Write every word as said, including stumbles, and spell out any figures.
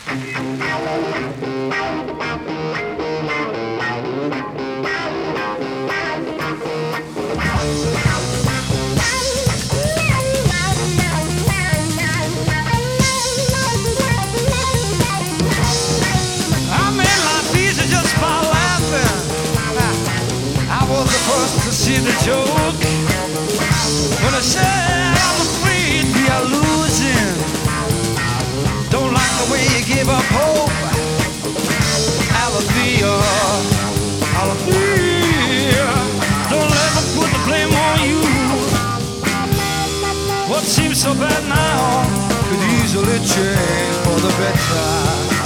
To see the joke when I said I'm afraid we are losing. Don't like the way you give up hope. Alethea, Alethea, don't let them put the blame on you. What seems so bad now could easily change for the better.